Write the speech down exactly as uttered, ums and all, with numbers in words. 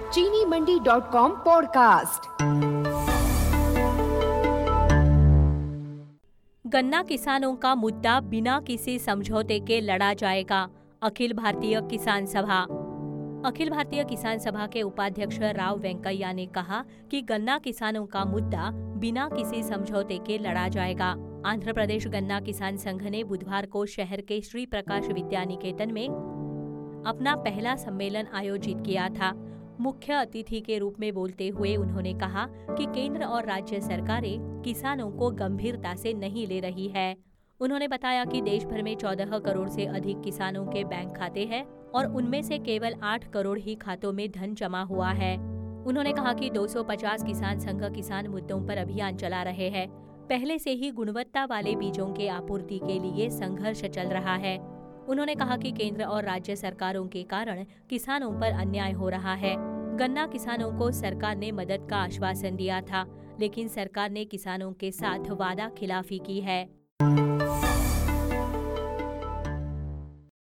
चीनी मंडी dot com podcast. गन्ना किसानों का मुद्दा बिना किसी समझौते के लड़ा जाएगा। अखिल भारतीय किसान सभा। अखिल भारतीय किसान सभा के उपाध्यक्ष राव वेंकैया ने कहा कि गन्ना किसानों का मुद्दा बिना किसी समझौते के लड़ा जाएगा। आंध्र प्रदेश गन्ना किसान संघ ने बुधवार को शहर के श्री प्रकाश विद्या निकेतन में अपना पहला सम्मेलन आयोजित किया था। मुख्य अतिथि के रूप में बोलते हुए उन्होंने कहा कि केंद्र और राज्य सरकारें किसानों को गंभीरता से नहीं ले रही है। उन्होंने बताया कि देश भर में चौदह करोड़ से अधिक किसानों के बैंक खाते हैं और उनमें से केवल आठ करोड़ ही खातों में धन जमा हुआ है। उन्होंने कहा कि दो सौ पचास किसान संघ किसान मुद्दों पर अभियान चला रहे हैं। पहले से ही गुणवत्ता वाले बीजों के आपूर्ति के लिए संघर्ष चल रहा है। उन्होंने कहा कि केंद्र और राज्य सरकारों के कारण किसानों पर अन्याय हो रहा है। गन्ना किसानों को सरकार ने मदद का आश्वासन दिया था, लेकिन सरकार ने किसानों के साथ वादा खिलाफी की है।